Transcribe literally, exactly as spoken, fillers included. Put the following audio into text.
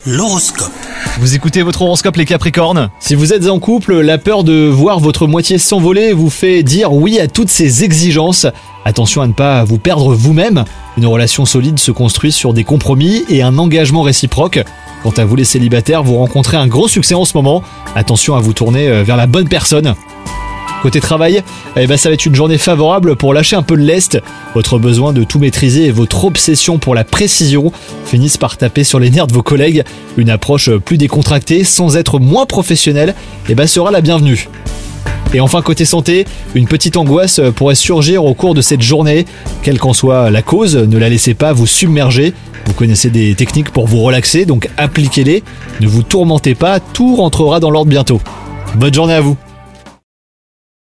L'horoscope. Vous écoutez votre horoscope les Capricornes. Si vous êtes en couple, la peur de voir votre moitié s'envoler vous fait dire oui à toutes ces exigences. Attention à ne pas vous perdre vous-même. Une relation solide se construit sur des compromis et un engagement réciproque. Quant à vous les célibataires, vous rencontrez un gros succès en ce moment. Attention à vous tourner vers la bonne personne. Côté travail, eh ben ça va être une journée favorable pour lâcher un peu de lest. Votre besoin de tout maîtriser et votre obsession pour la précision finissent par taper sur les nerfs de vos collègues. Une approche plus décontractée, sans être moins professionnelle, eh ben sera la bienvenue. Et enfin côté santé, une petite angoisse pourrait surgir au cours de cette journée. Quelle qu'en soit la cause, ne la laissez pas vous submerger. Vous connaissez des techniques pour vous relaxer, donc appliquez-les. Ne vous tourmentez pas, tout rentrera dans l'ordre bientôt. Bonne journée à vous.